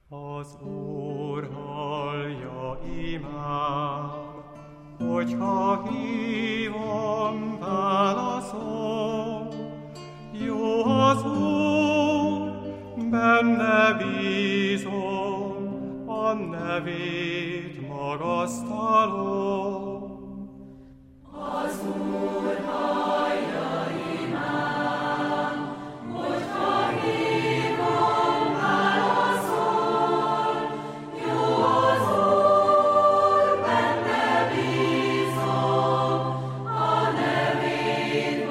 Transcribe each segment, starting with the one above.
Az Úr hallja imám, hogyha hívom, válaszol. Jó az Úr, benne bízom, a nevét magasztalom. Az Úr hallja imám, hogyha hívom, válaszol. Jó az Úr, benne bízom, a nevét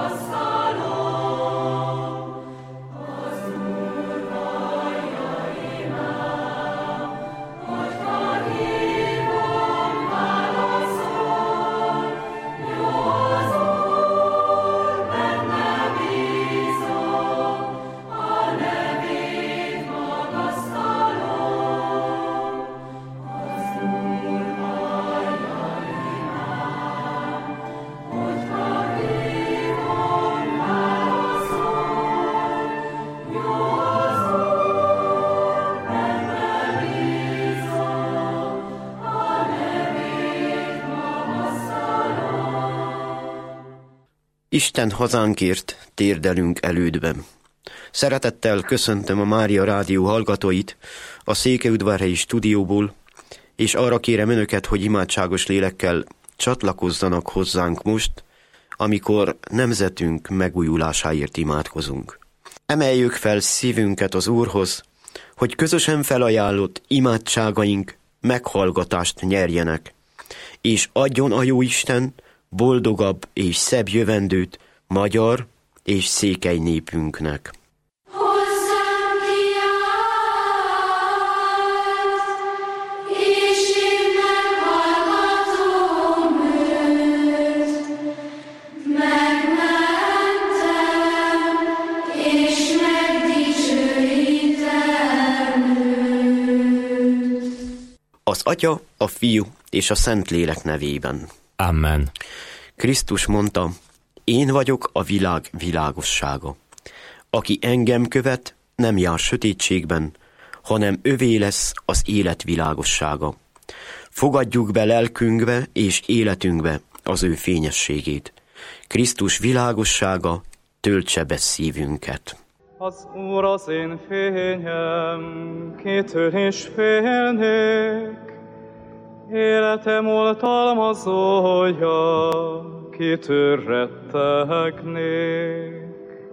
magasztalom. Az Úr hallja imám, hogyha hívom, válaszol. Jó az Úr, benne bízom, a nevét magasztalom. Az Úr hallja imám, hogyha hívom, válaszol. Jó az Úr, benne bízom, a nevét magasztalom. Isten hazánkért térdelünk elődben. Szeretettel köszöntöm a Mária Rádió hallgatóit a Székelyudvarhelyi stúdióból, és arra kérem önöket, hogy imádságos lélekkel csatlakozzanak hozzánk most, amikor nemzetünk megújulásáért imádkozunk. Emeljük fel szívünket az Úrhoz, hogy közösen felajánlott imádságaink meghallgatást nyerjenek, és adjon a Jóisten boldogabb és szebb jövendőt magyar és székely népünknek. Hozzám kiállt, és én meghallgatom őt. Megmentem, és megdicsőítem őt. Az Atya, a Fiú és a Szentlélek nevében. Amen. Krisztus mondta, én vagyok a világ világossága. Aki engem követ, nem jár sötétségben, hanem övé lesz az élet világossága. Fogadjuk be lelkünkbe és életünkbe az ő fényességét. Krisztus világossága töltse be szívünket. Az Úr az én fényem, kitől is félnék. Életem oltalmazója, kitől rettegnék.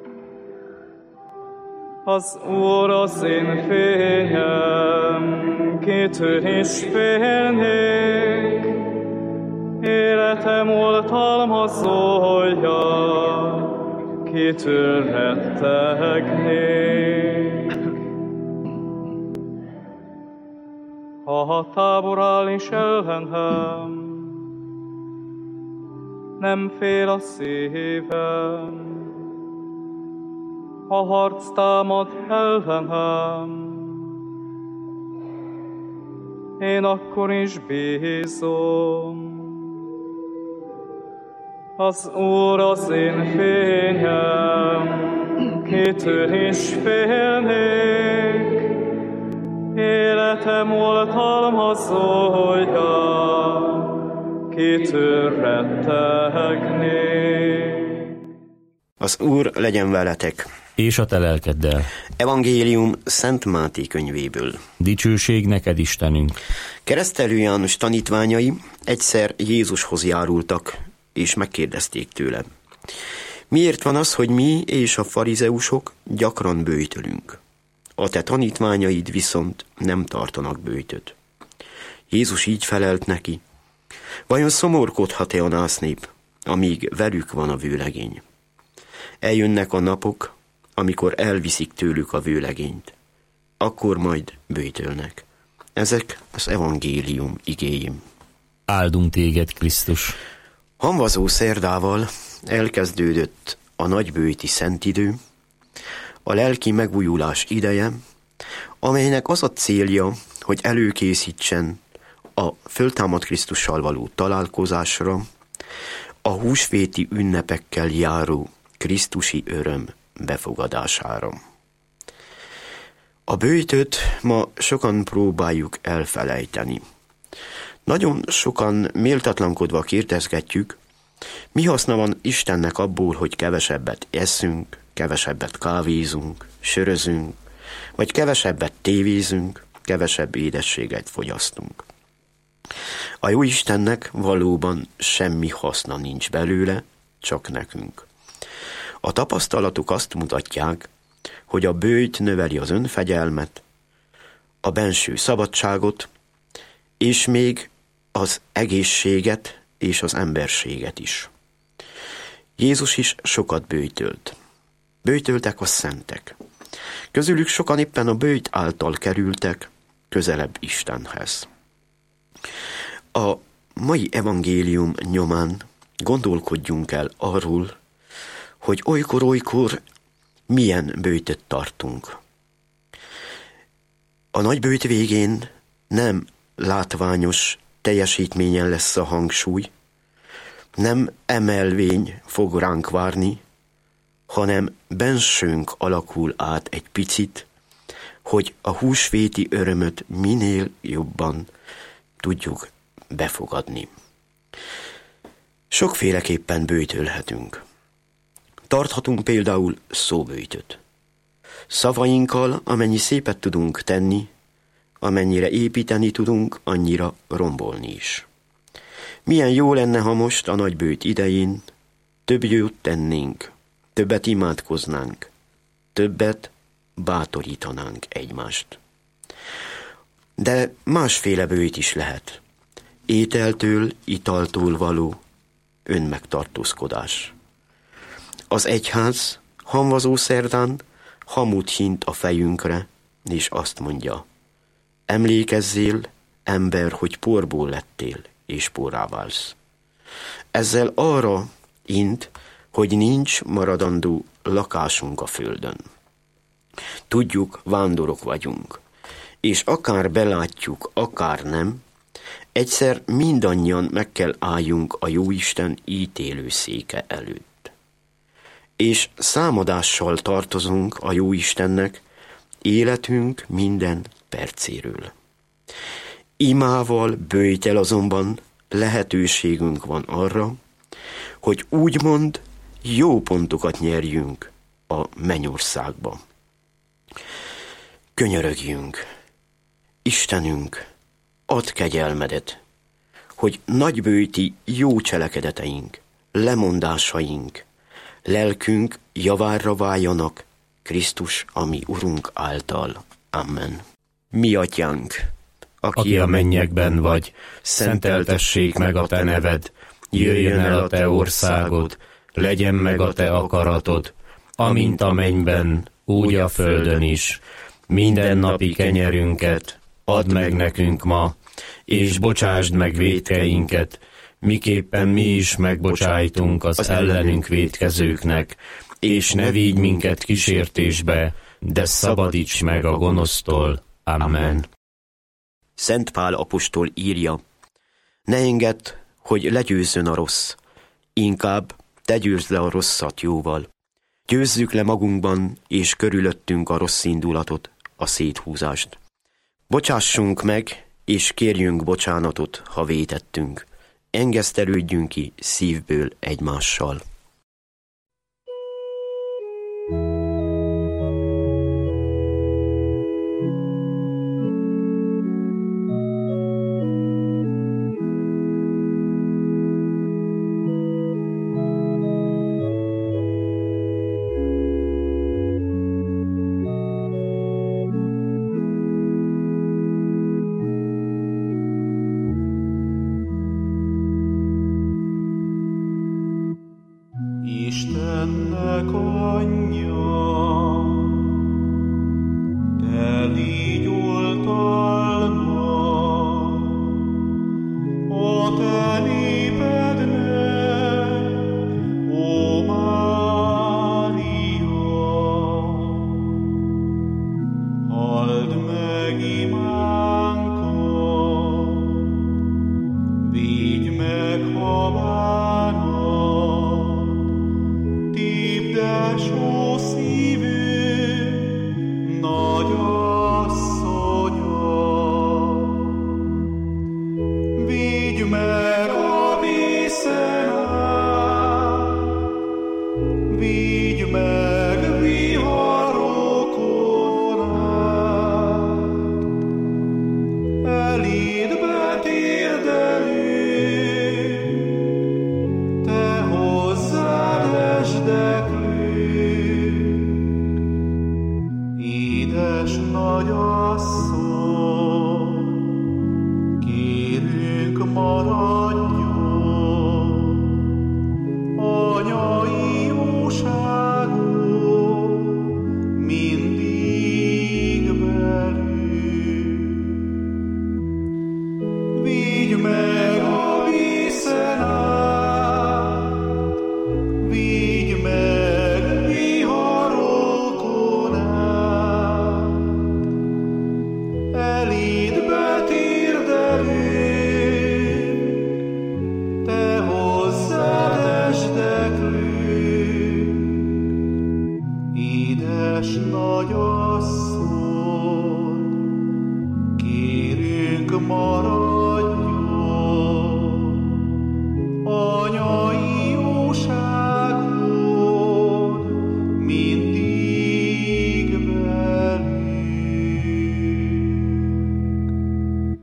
Az Úr az én fényem, kitől is félnék. Életem oltalmazója, kitől rettegnék. Ha a tábor áll is ellenem, nem fél a szívem. Ha harc támad ellenem, én akkor is bízom. Az Úr az én fényem, kitől is félnék. Életem oltalmazója, kitől rettegnék. Az Úr legyen veletek. És a te lelkeddel. Evangélium Szent Máté könyvéből. Dicsőség neked, Istenünk. Keresztelő János tanítványai egyszer Jézushoz járultak, és megkérdezték tőle. Miért van az, hogy mi és a farizeusok gyakran böjtölünk? A te tanítványaid viszont nem tartanak böjtöt. Jézus így felelt neki. Vajon szomorkodhat-e a násznép, amíg velük van a vőlegény? Eljönnek a napok, amikor elviszik tőlük a vőlegényt. Akkor majd böjtölnek. Ezek az evangélium igéim. Áldunk téged, Krisztus. Hamvazó szerdával elkezdődött a nagyböjti szentidő, a lelki megújulás ideje, amelynek az a célja, hogy előkészítsen a föltámadt Krisztussal való találkozásra, a húsvéti ünnepekkel járó krisztusi öröm befogadására. A böjtöt ma sokan próbáljuk elfelejteni. Nagyon sokan méltatlankodva kérdezgetjük, mi haszna van Istennek abból, hogy kevesebbet eszünk, kevesebbet kávézunk, sörözünk, vagy kevesebbet tévézünk, kevesebb édességet fogyasztunk. A jó Istennek valóban semmi haszna nincs belőle, csak nekünk. A tapasztalatok azt mutatják, hogy a böjt növeli az önfegyelmet, a benső szabadságot, és még az egészséget és az emberséget is. Jézus is sokat böjtölt. Böjtöltek a szentek. Közülük sokan éppen a böjt által kerültek közelebb Istenhez. A mai evangélium nyomán gondolkodjunk el arról, hogy olykor-olykor milyen böjtöt tartunk. A nagy böjt végén nem látványos teljesítményen lesz a hangsúly, nem emelvény fog ránk várni, hanem bensőnk alakul át egy picit, hogy a húsvéti örömöt minél jobban tudjuk befogadni. Sokféleképpen böjtölhetünk. Tarthatunk például szóböjtöt. Szavainkkal, amennyi szépet tudunk tenni, amennyire építeni tudunk, annyira rombolni is. Milyen jó lenne, ha most a nagyböjt idején több jót tennénk, többet imádkoznánk, többet bátorítanánk egymást. De másféle böjt is lehet. Ételtől, italtól való önmegtartózkodás. Az egyház hamvazó szerdán hamut hint a fejünkre, és azt mondja: emlékezzél, ember, hogy porból lettél, és porrá válsz. Ezzel arra int, hogy nincs maradandó lakásunk a földön. Tudjuk, vándorok vagyunk, és akár belátjuk, akár nem, egyszer mindannyian meg kell álljunk a Jóisten ítélőszéke előtt. És számadással tartozunk a Jóistennek életünk minden percéről. Imával, böjttel azonban lehetőségünk van arra, hogy úgymond jó pontokat nyerjünk a mennyországba. Könyörögjünk, Istenünk, add kegyelmedet, hogy nagyböjti jó cselekedeteink, lemondásaink, lelkünk javára váljanak Krisztus, a mi Urunk által. Amen. Mi atyánk, aki a mennyekben vagy, szenteltessék meg a te neved, jöjjön el a te országod, legyen meg a te akaratod, amint a mennyben, úgy a földön is. Mindennapi kenyerünket add meg nekünk ma, és bocsásd meg vétkeinket, miképpen mi is megbocsájtunk az ellenünk vétkezőknek, és ne vigy minket kísértésbe, de szabadíts meg a gonosztól. Amen. Szent Pál apostol írja: ne engedd, hogy legyőzzön a rossz, inkább te győzd le a rosszat jóval. Győzzük le magunkban és körülöttünk a rossz indulatot, a széthúzást. Bocsássunk meg, és kérjünk bocsánatot, ha vétettünk. Engesztelődjünk ki szívből egymással. Istennek anyja, te légy oltalma a te népednek, ó Mária. Halld meg imánkat, védj meg, ha bánat, tépdes, ó szívünk, nagy asszony, kérünk maradjon, anyai jóságod mindig velünk. Vigy meg a vízszen át, vigy meg viharokon át, eléd betérdelünk, te hozzád esdeklünk. Édes nagyasszony, kérünk maradjon, anyai jóságod mindig velünk.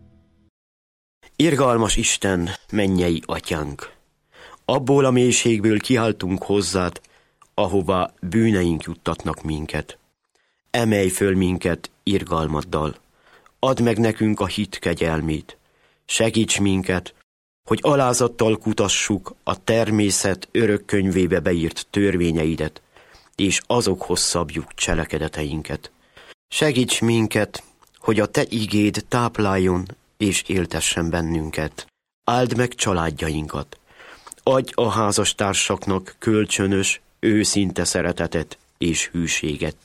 Irgalmas Isten, mennyei atyánk! Abból a mélységből kiáltunk hozzád, ahová bűneink juttatnak minket. Emelj föl minket irgalmaddal, add meg nekünk a hit kegyelmét, segíts minket, hogy alázattal kutassuk a természet örök könyvébe beírt törvényeidet, és azokhoz szabjuk cselekedeteinket. Segíts minket, hogy a te igéd tápláljon és éltessen bennünket. Áld meg családjainkat, adj a házastársaknak kölcsönös, őszinte szeretetet és hűséget.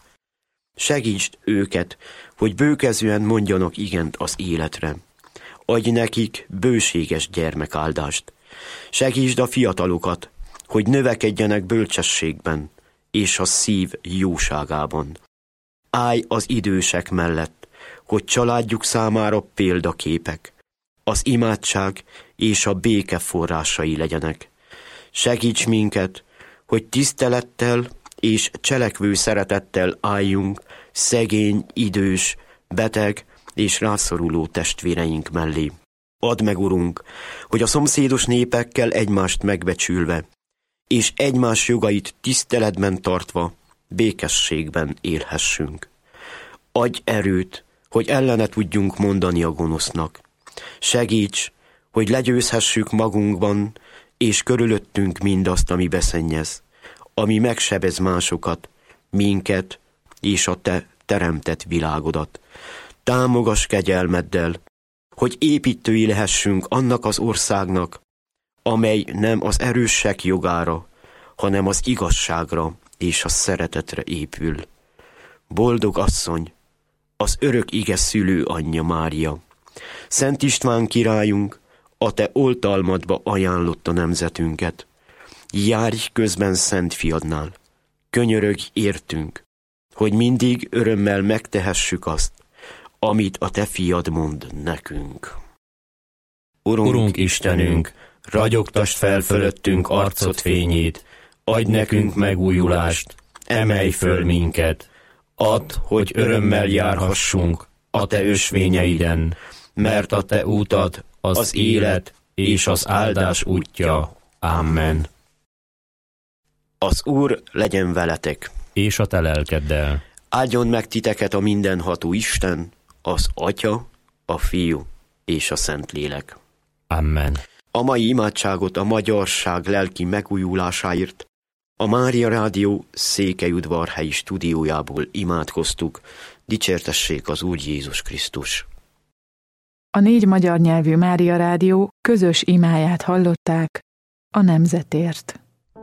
Segítsd őket, hogy bőkezűen mondjanak igent az életre. Adj nekik bőséges gyermekáldást. Segítsd a fiatalokat, hogy növekedjenek bölcsességben és a szív jóságában. Állj az idősek mellett, hogy családjuk számára példaképek, az imádság és a béke forrásai legyenek. Segíts minket, hogy tisztelettel és cselekvő szeretettel álljunk szegény, idős, beteg és rászoruló testvéreink mellé. Add meg, Urunk, hogy a szomszédos népekkel egymást megbecsülve, és egymás jogait tiszteletben tartva, békességben élhessünk. Adj erőt, hogy ellene tudjunk mondani a gonosznak. Segíts, hogy legyőzhessük magunkban és körülöttünk mindazt, ami beszennyez, ami megsebez másokat, minket és a te teremtett világodat. Támogass kegyelmeddel, hogy építői lehessünk annak az országnak, amely nem az erősek jogára, hanem az igazságra és a szeretetre épül. Boldog asszony, az örök ige szülő anyja Mária, Szent István királyunk, a te oltalmadba ajánlotta nemzetünket. Járj közben Szent Fiadnál, könyörögj értünk, hogy mindig örömmel megtehessük azt, amit a te fiad mond nekünk. Urunk Istenünk, ragyogtasd fel fölöttünk arcod fényét, adj nekünk megújulást, emelj föl minket, add, hogy örömmel járhassunk a te ösvényeiden, mert a te útad az élet és az áldás útja. Amen. Az Úr legyen veletek, És a te lelkeddel. áldjon meg titeket a mindenható Isten, az Atya, a Fiú és a Szentlélek. Amen. A mai imádságot a magyarság lelki megújulásáért a Mária Rádió Székelyudvarhelyi stúdiójából imádkoztuk. Dicsértessék az Úr Jézus Krisztus! A 4 magyar nyelvű Mária Rádió közös imáját hallották a nemzetért.